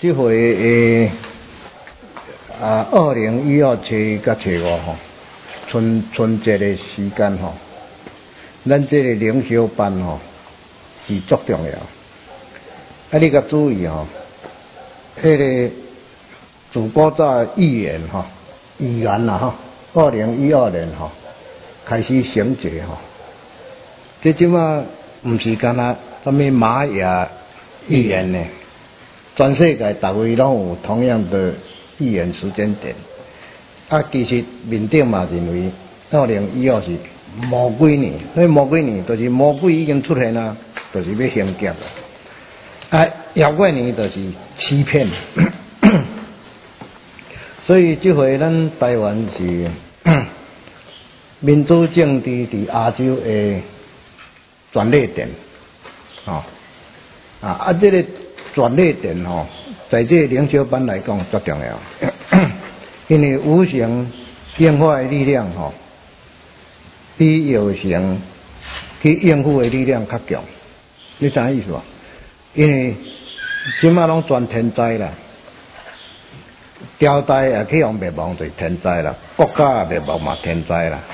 这回2012初到初5吼，春节的时间吼，咱这个灵修班吼是足重要。你甲注意吼，迄个自古早预言吼，预言啦吼，2012年吼开始成就吼。这即马毋是干那什么玛雅预言呢？全世界大位拢有同样的预言时间点。其实面顶嘛认为2012是魔鬼年，所以魔鬼年就是魔鬼已经出现啦，就是要兴劫啦。妖怪年就是欺骗。所以这回咱台湾是民主政治伫亚洲的转捩点，这个转捩点吼，在这个灵修班来讲足重要，因为无形变化的力量吼，比有形去应付的力量较强。你知影意思无？因为即马拢全天灾啦，朝代也去用灭亡就是天灾啦，国家也灭亡嘛天灾啦，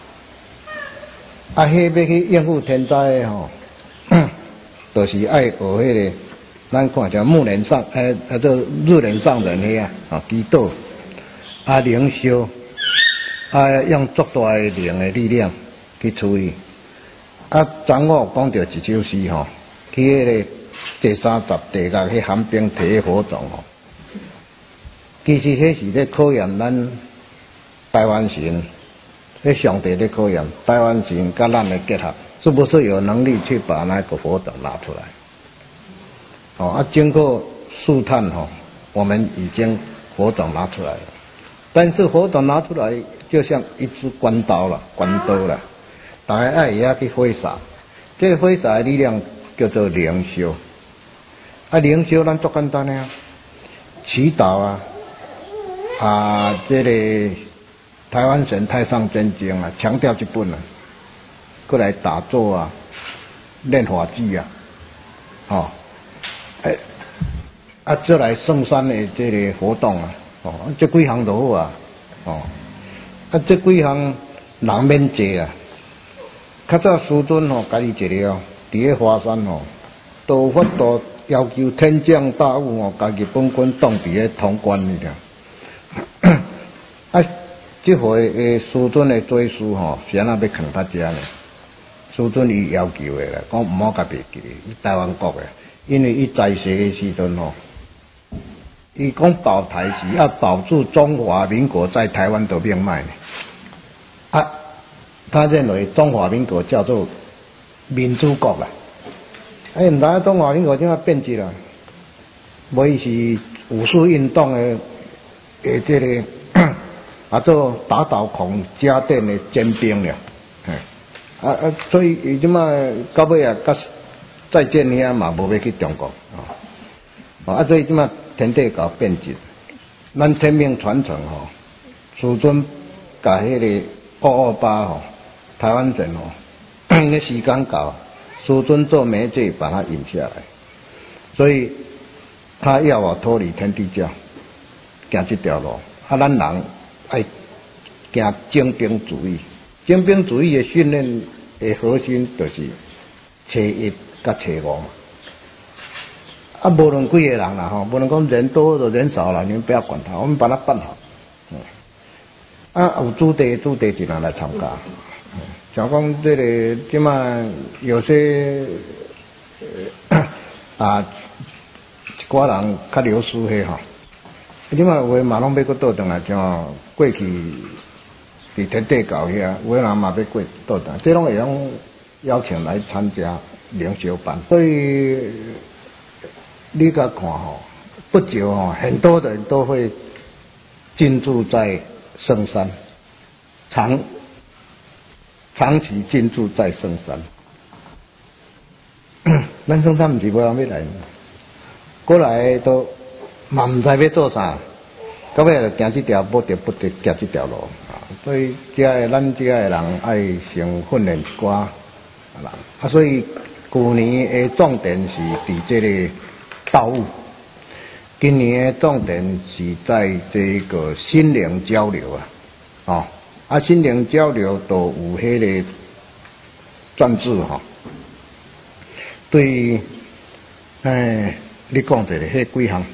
迄要去应付天灾的吼，就是爱学迄个，咱看叫木人上，做日人上人遐祈祷，灵修，用足大的灵的力量去处理。昨午讲到一首诗吼，去迄个第30地角去寒冰摕火种吼，其实迄是咧考验咱台湾神。上帝在考验台湾神跟咱的结合，是不是有能力去把那个火种拿出来？经过试探我们已经火种拿出来了，但是火种拿出来就像一支关刀了，大家爱也去挥洒，这个挥洒的力量叫做灵修。灵修咱足简单的祈祷这个。台湾神太上真经强调这本过来打坐练法技再来圣山的这个活动这几项都好这几项人免坐较早师尊家己一个伫咧华山都有法度要求天降大雾家己本军挡伫咧潼关里这回师尊的做事是安那要扛他家呢？师尊伊要求的啦，讲唔好甲别记，伊台湾国的，因为伊在世的时阵伊讲保台是要保住中华民国在台湾的命脉呢。他认为中华民国叫做民主国啦。唔知中华民国怎啊变质啦？无伊是武术运动的这个。做打倒孔家店的尖兵了，所以伊即马到尾甲再见遐嘛无要去中国所以即马天地搞变质，咱天命传承师尊甲迄个228台湾人那时间到，师尊做媒介把它引下来，所以他要我脱离天地教，行这条路，咱人。爱行精兵主义，精兵主义的训练的核心就是初1甲初5嘛。无论几个人啦无论讲人多或人少啦，你们不要管他，我们把它办好。有主题就能来参加。像讲这个即马有些一寡人较流失些即马有诶嘛拢要搁倒转来，像过去伫天地教遐，有诶人嘛要过倒转，这拢会用邀请来参加灵修班。所以你甲看不久很多人都会进驻在圣山，长期进驻在圣山。咱圣山毋是无人要来，过来都。嘛唔知要做啥，到尾就行这条，不得行这条路所以咱这的人爱先训练一寡人所以去年的重点是伫这个道务。 今年的重点是在这个心灵交流心灵交流都有迄个专制对于你讲一下迄几项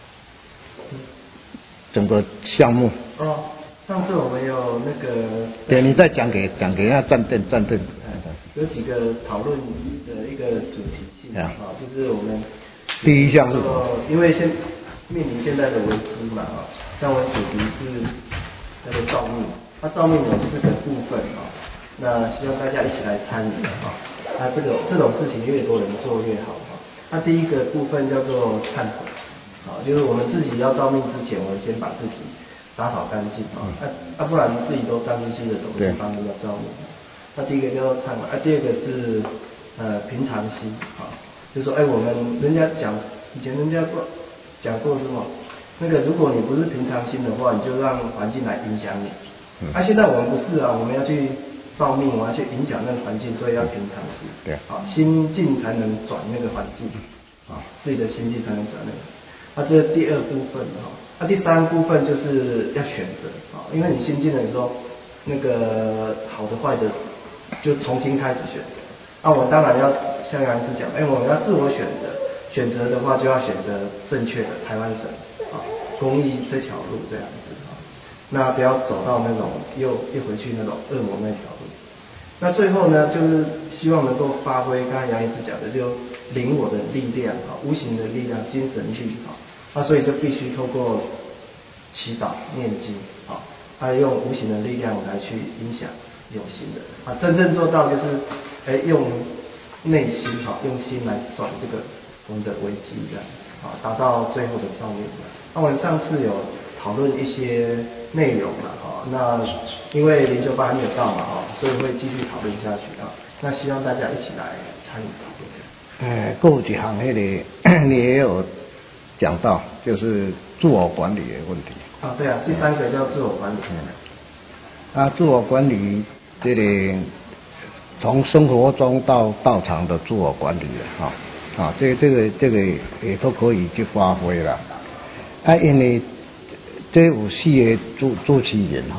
整个项目。 上次我们有那个， 对，你再讲给那站队。 有几个讨论的一个主题性就是我们第一项是什么？ 因为面临现在的危机嘛像我们主题是那个造命，造命有4个部分那希望大家一起来参与那这种事情越多人做越好那第一个部分叫做忏悔就是我们自己要造命之前，我们先把自己打扫干净不然自己都脏兮兮的走地方要造命。那第一个叫做忏悔第二个是平常心就是说我们人家以前人家讲过什么那个如果你不是平常心的话，你就让环境来影响你现在我们不是我们要去造命，我们要去影响那个环境，所以要平常心对心境才能转那个环境自己的心境才能转那个这是第二部分第三部分就是要选择因为你心境的时候那个好的坏的就重新开始选择我们当然要像杨医师讲我们要自我选择的话就要选择正确的台湾省公益这条路这样子那不要走到那种又回去那种恶魔那条路。那最后呢，就是希望能够发挥刚才杨医师讲的，就灵我的力量无形的力量，精神力所以就必须透过祈祷念经用无形的力量来去影响有形的真正做到就是用内心用心来转这个我们的危机这样达到最后的造命。那我们上次有讨论一些内容那因为灵修班还没有到嘛所以会继续讨论下去那希望大家一起来参与讨论。 还有一项那个你也有讲到，就是自我管理的问题对第三个叫自我管理自我管理这个从生活中到道场的自我管理这个也都可以去发挥了因为这有4个主持人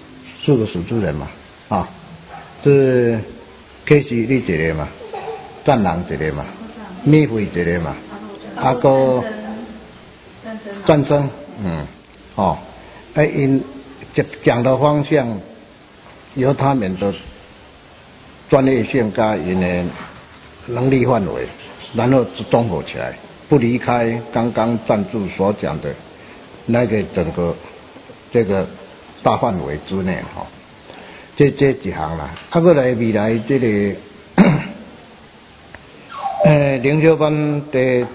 4个主持人嘛这K是你一个嘛，赞人一个嘛，米慧一个嘛，个战争因讲的方向由他们的专业性加因的能力范围，然后综合起来，不离开刚刚赞助所讲的那个整个这个大范围之内这几行啦，过来未来这个灵修班的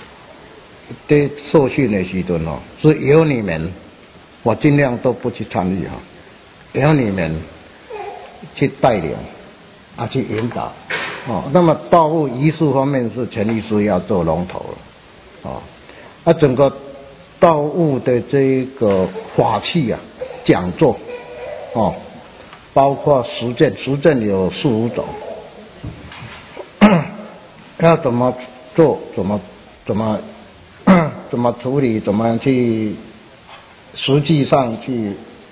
受训的时阵是由你们，我尽量都不去参与由你们去带领去引导那么道务仪式方面是陈律师要做龙头了整个道务的这个法器讲座包括实践有4、5种要怎么做，怎么处理，怎么去实际上去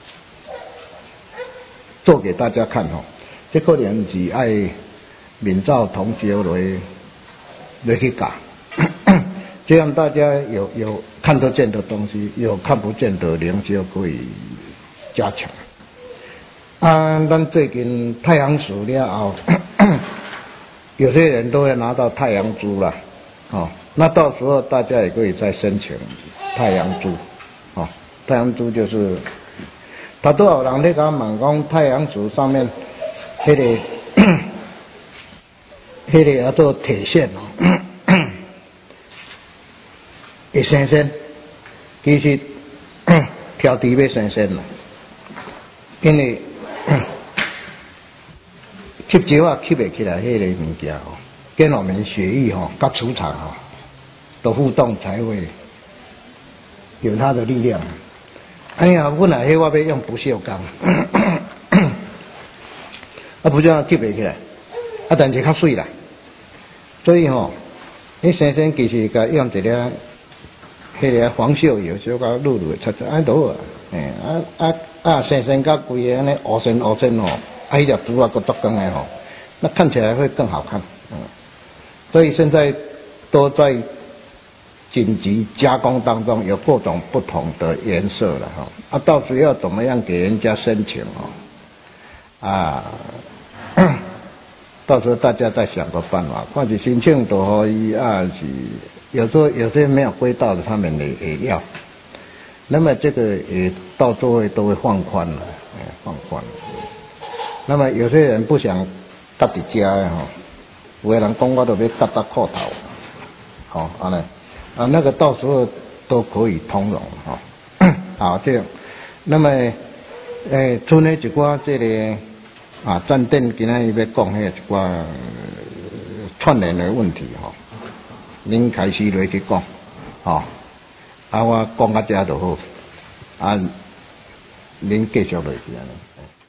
做给大家看这可能是要面罩同修来去讲这样大家有看得见的东西，有看不见的灵修可以加强咱最近太阳石了后有些人都会拿到太阳珠了那到时候大家也可以再申请太阳珠太阳珠就是他都有人在跟我问讲太阳石上面那个叫做铁线会生线，其实挑猪要生线因为吸招吸不起来迄个物件跟我们血液跟磁场的互动才会有它的力量本来我要用不锈钢不锈钢吸不起来但是较水啦所以你生鲜其实该用一个迄个黄秀友小可露露擦擦安都啊，生甲规个安尼乌身哦，迄粒珠啊个足光的吼，那看起来会更好看，所以现在都在紧急加工当中，有各种不同的颜色了哈，到时要怎么样给人家申请到时候大家再想个办法，或者申请都可以是有时候有些没有归到的，他们也要。那么这个也到最后都会放宽了，放宽。那么有些人不想搭伫家的有的人讲我都要搭裤头，安尼那个到时候都可以通融这样。那么剩的一寡这个。站店今仔日要讲迄一寡串联的问题您开始落去讲我讲到这就好，您继续落去安尼。